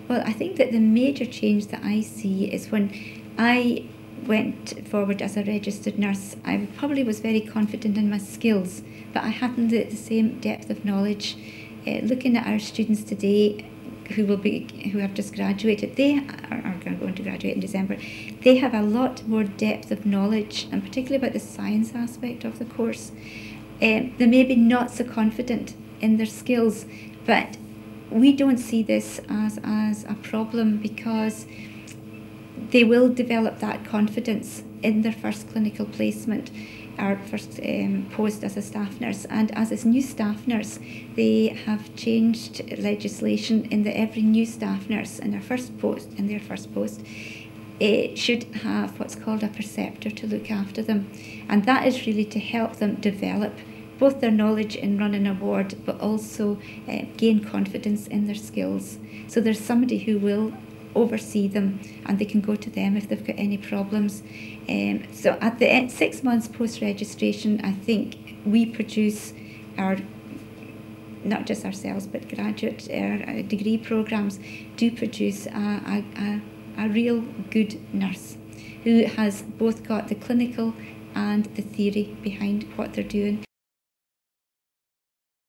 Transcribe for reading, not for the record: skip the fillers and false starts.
Well, I think that the major change that I see is when I went forward as a registered nurse, I probably was very confident in my skills, but I hadn't the same depth of knowledge. Looking at our students today who have just graduated, they are going to graduate in December, they have a lot more depth of knowledge, and particularly about the science aspect of the course. They may be not so confident in their skills, but we don't see this as a problem, because they will develop that confidence in their first clinical placement, our first post as a staff nurse. And as a new staff nurse, they have changed legislation in that every new staff nurse in their first post should have what's called a preceptor to look after them. And that is really to help them develop both their knowledge in running a ward, but also gain confidence in their skills. So there's somebody who will oversee them, and they can go to them if they've got any problems. So at the end, 6 months post-registration, I think we produce our, not just ourselves, but graduate degree programs do produce a real good nurse who has both got the clinical and the theory behind what they're doing.